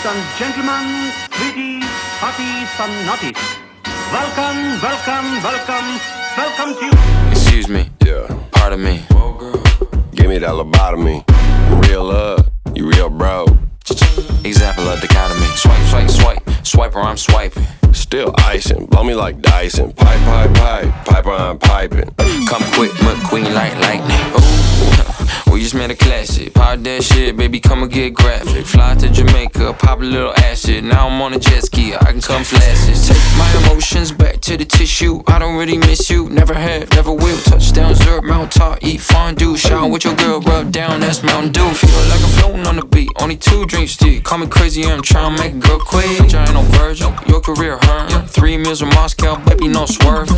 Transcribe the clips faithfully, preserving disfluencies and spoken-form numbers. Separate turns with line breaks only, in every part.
and gentlemen, sweeties, hotties and naughties. Welcome, welcome, welcome, welcome to you.
Excuse me,
Yeah,
pardon me.
give me that lobotomy. Real love, you real bro.
Example of dichotomy. Swipe, swipe, swipe, swipe or I'm swiping.
Still icing, blow me like Dyson. Pipe, pipe, pipe, pipe, I'm piping.
Come quick, McQueen like lightning. Ooh, we just made a classic. Pop that shit, baby, come and get graphic. Fly to Jamaica, pop a little acid. Now I'm on a jet ski, I can come flaccid. Take my emotions back to the tissue. I don't really miss you, never have, never will. Touchdown, Zurb, Mount Tar, eat fondue. Shower with your girl, rub down, that's Mountain Dew. Feel like I'm floating on the beat, only two drinks stick. Call me crazy, I'm trying to make a girl quit. I ain't no virgin, your career hurt. Three meals in Moscow, baby, no swerve.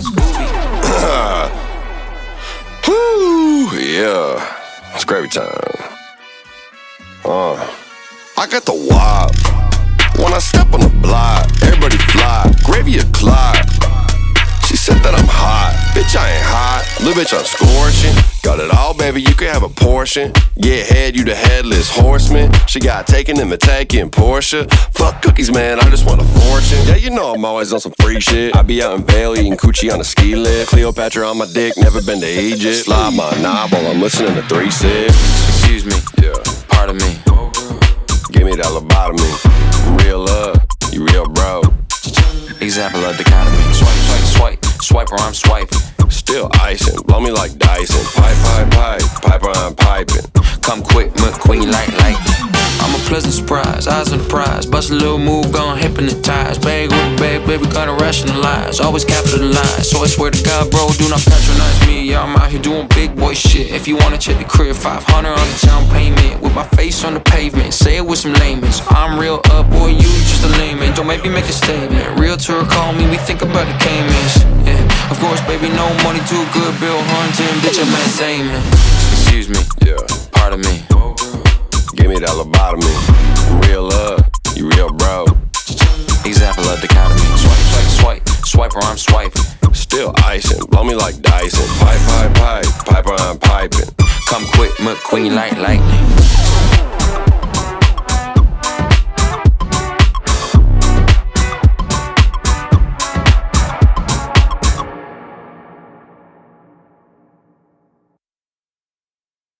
Woo, yeah, it's gravy time. Uh, I got the wop. When I step on the block, everybody fly. Gravy a clock. She said that I'm hot. Bitch, I ain't hot. Little bitch, I'm scorching. Got it all, baby, you can have a portion. Get head, you the headless horseman. She got taken in the taking Porsche. Fuck cookies, man, I just want a fortune. Yeah, you know I'm always on some free shit. I be out in Vail eating coochie on a ski lift. Cleopatra on my dick, never been to Egypt. Slide my knob while I'm listening to three six.
Excuse me,
Yeah,
pardon me.
give me that lobotomy. Real love, you real bro.
Example of dichotomy. Swipe, swipe, swipe, swipe or I'm swiping.
Still icing, blow me like Dyson. Pipe, pipe, pipe, pipe, I'm piping.
Come quick, McQueen like lightning. I'm a pleasant surprise, eyes on the prize. Bust a little move, gon' hypnotize. Bag with a bag, baby, gotta rationalize. Always capitalize, so I swear to God, bro, do not patronize me. Yeah, I'm out here doing big boy shit. If you wanna check the crib, five hundred on the down payment. With my face on the pavement, say it with some layman's. I'm real up, boy, you just a layman. Don't make me make a statement. Realtor call me, we think about the Caymans. Yeah, of course, baby, no money too good. Bill Hunting, bitch, I'm Matt Damon. Excuse me,
Yeah,
pardon me.
give me that lobotomy. Real love, you real bro.
Example of dichotomy. Swipe, swipe, swipe, swipe or I'm swiping.
Still icing, blow me like Dyson. Pipe, pipe, pipe, pipe, I'm piping.
Come quick, McQueen like lightning.